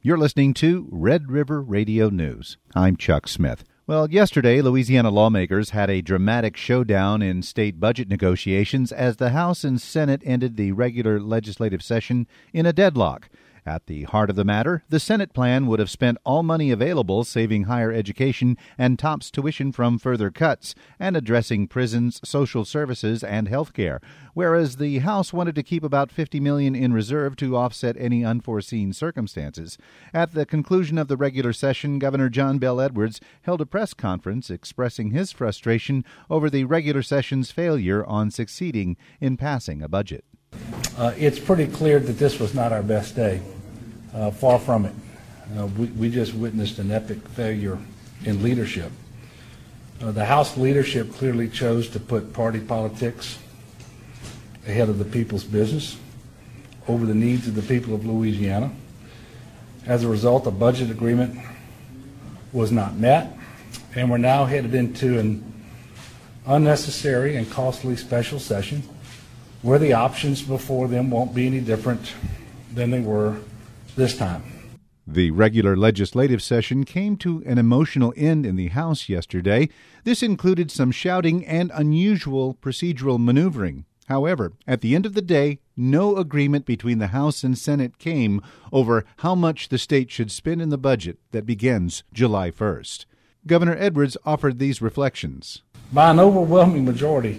You're listening to Red River Radio News. I'm Chuck Smith. Well, yesterday, Louisiana lawmakers had a dramatic showdown in state budget negotiations as the House and Senate ended the regular legislative session in a deadlock. At the heart of the matter, the Senate plan would have spent all money available saving higher education and TOPS tuition from further cuts and addressing prisons, social services, and health care, whereas the House wanted to keep about $50 million in reserve to offset any unforeseen circumstances. At the conclusion of the regular session, Governor John Bel Edwards held a press conference expressing his frustration over the regular session's failure on succeeding in passing a budget. It's pretty clear that this was not our best day. Far from it. We just witnessed an epic failure in leadership. The House leadership clearly chose to put party politics ahead of the people's business, over the needs of the people of Louisiana. As a result, a budget agreement was not met, and we're now headed into an unnecessary and costly special session where the options before them won't be any different than they were this time. The regular legislative session came to an emotional end in the House yesterday. This included some shouting and unusual procedural maneuvering. However, at the end of the day, no agreement between the House and Senate came over how much the state should spend in the budget that begins July 1st. Governor Edwards offered these reflections. By an overwhelming majority,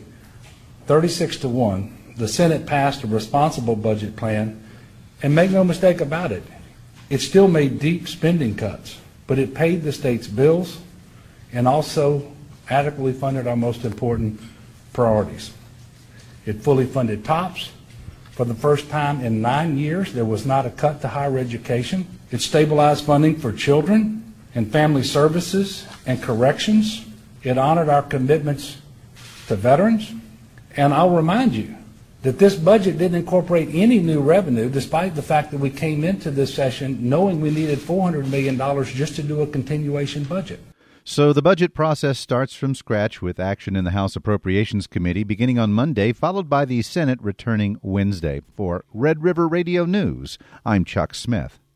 36-1, the Senate passed a responsible budget plan. And make no mistake about it, it still made deep spending cuts, but it paid the state's bills and also adequately funded our most important priorities. It fully funded TOPS. For the first time in 9 years, there was not a cut to higher education. It stabilized funding for children and family services and corrections. It honored our commitments to veterans. And I'll remind you that this budget didn't incorporate any new revenue, despite the fact that we came into this session knowing we needed $400 million just to do a continuation budget. So the budget process starts from scratch with action in the House Appropriations Committee beginning on Monday, followed by the Senate returning Wednesday. For Red River Radio News, I'm Chuck Smith.